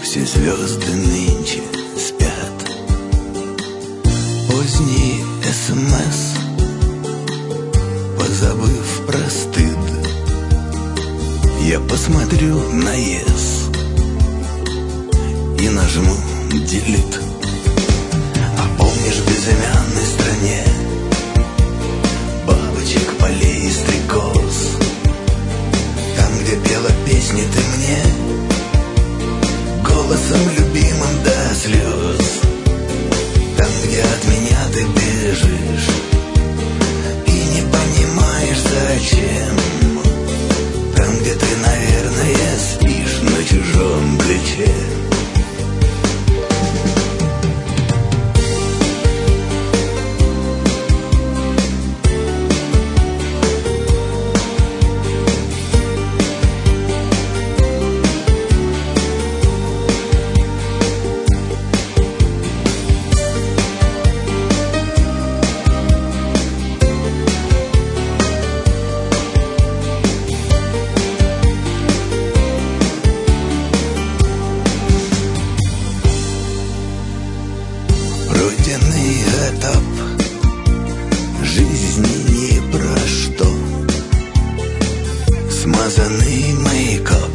Все звезды нынче спят. Поздний СМС, позабыв про стыд, я посмотрю на ЕС и нажму delete. А помнишь, в безымянной стране бабочек, полей и стрекоз, там, где пела песни ты мне голосом любимым до слез, там, где от меня ты бежишь и не понимаешь зачем, там, где ты, наверное, спишь на чужом плече. Пройденный этап жизни ни про что, смазанный мейкап.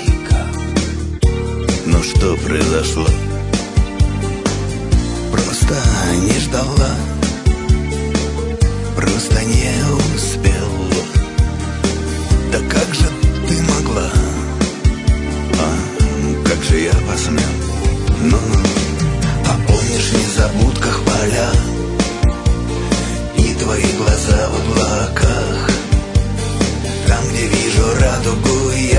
Но что произошло? Просто не ждала, просто не успел. Да как же ты могла? Как же я посмел? Ну, а помнишь в незабудках поля и твои глаза в облаках, там, где вижу радугу я?